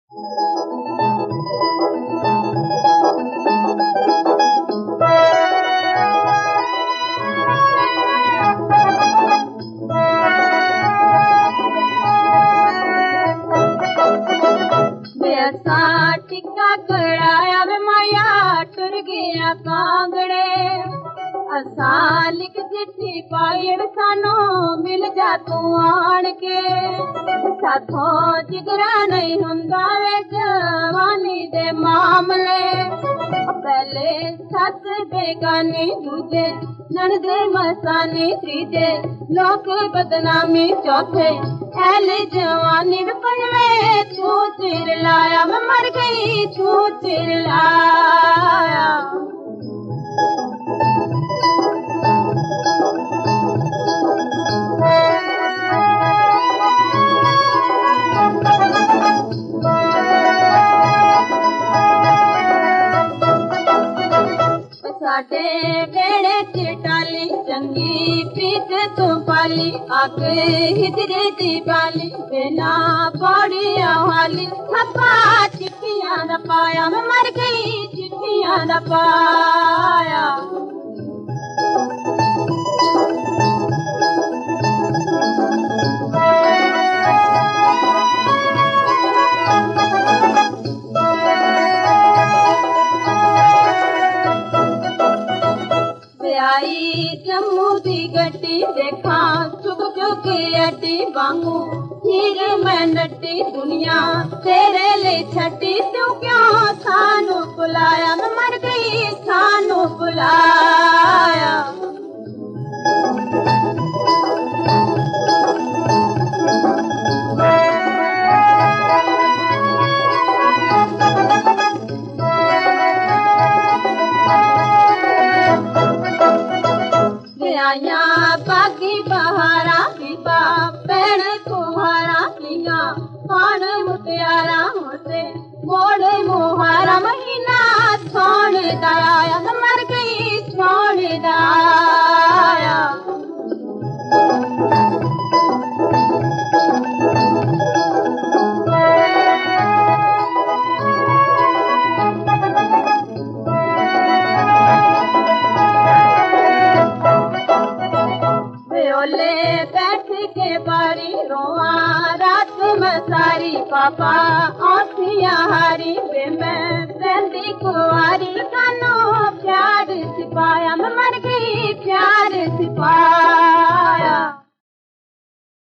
टिक्का कड़ाया वे माया टुर गया कांगड़े असा लिख चिट्ठी पाई सानो मिल जा तू आन के साथों जिगरा नहीं हुंदा वे जवानी दे मामले पहले सत बेगानी दूजे ननदे मसानी तीजे लोक बदनामी चौथे ऐले जवानी में पंजवे छू चिरलाया मैं मर गई छू चिरलाया साडे बेड़े चिटाली चंगी प्रीत तू पाली आग हिजरे दी बाली बिना पौड़िया वाली थप्पा चिट्ठियां न पाया मैं मर गई चिट्ठियां न पाया आई जम्मू दी गड्डी देखा चुग चुग अड्डी वांगू हीर मैं नड्डी दुनिया तेरे ले छड्डी तू क्यों सानू बुलाया मैं मर गई सानू बुलाया बाकी बहारा पीपा पैण कुहारा पीना कौन मुटियारा होते मोड़ मुहारा महीना सोन दाया मर गई सोन दाया बैठ के बारी रोआ रात में सारी पापा आँखियाँ हारी वे मैं रहती कुआरी कानो प्यार सिपाया मैं मर गई प्यार सिपाया